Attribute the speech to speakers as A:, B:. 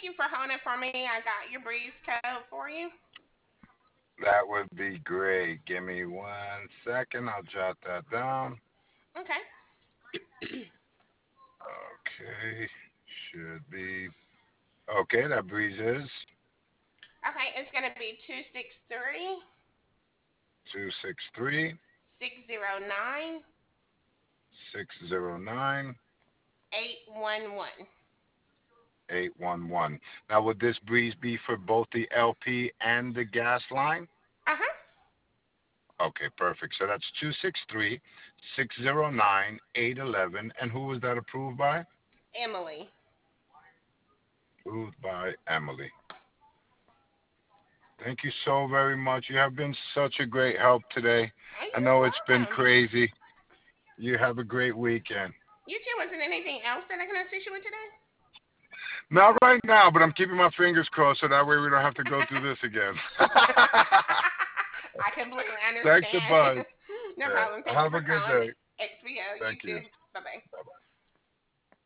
A: you for holding for me. I got your breeze code for you.
B: That would be great. Give me 1 second. I'll jot that down.
A: Okay.
B: Okay. Should be. Okay, that breeze is
A: Okay, it's gonna be 263
B: 263
A: 609
B: 609
A: 811.
B: 811. Now, would this breeze be for both the LP and the gas line?
A: Uh huh.
B: Okay, perfect. So that's 263 609 811. And who was that approved by?
A: Emily.
B: Approved by Emily. Thank you so very much. You have been such a great help today.
A: Oh,
B: I know
A: you're
B: it's been
A: welcome.
B: crazy. You have a great weekend.
A: You too. Was there anything else that I can assist you with today?
B: Not right now, but I'm keeping my fingers crossed so that way we don't have to go through this again.
A: I completely
B: Thanks a
A: understand.
B: bunch.
A: No
B: Yeah.
A: problem. Thank you
B: Have
A: for
B: a good
A: calling
B: day.
A: XPO. You
B: Thank you.
A: too. Bye bye.
B: Bye bye.